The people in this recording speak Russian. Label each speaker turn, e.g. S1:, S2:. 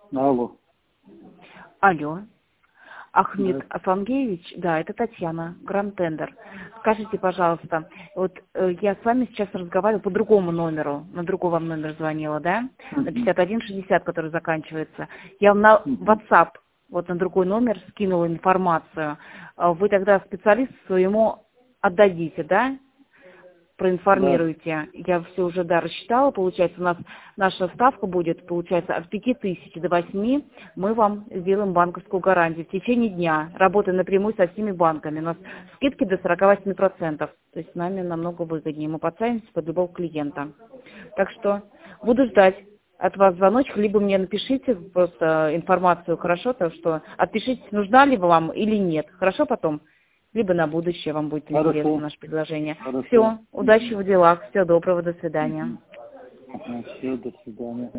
S1: Алло.
S2: Алло. Ахмед
S1: Да.
S2: Аслангеевич, да, это Татьяна, Гранд Тендер. Скажите, пожалуйста, вот я с вами сейчас разговариваю по другому номеру, на другой вам номер звонила, да? На 5160, который заканчивается. Я вам на WhatsApp, вот на другой номер скинула информацию. Вы тогда специалисту своему отдадите, да?
S1: Да.
S2: Проинформируйте. Я все уже, да, рассчитала. Получается, у нас наша ставка будет, получается, от 5000 до 8. Мы вам сделаем банковскую гарантию в течение дня, работая напрямую со всеми банками. У нас скидки до 48%. То есть с нами намного выгоднее. Мы подставимся под любого клиента. Так что буду ждать от вас звоночек, либо мне напишите просто информацию, хорошо, то что отпишитесь, нужна ли вам или нет. Хорошо потом? Либо на будущее вам будет интересно
S1: Хорошо.
S2: наше предложение.
S1: Хорошо.
S2: Все, удачи в делах, всего доброго, до свидания.
S1: Все, до свидания.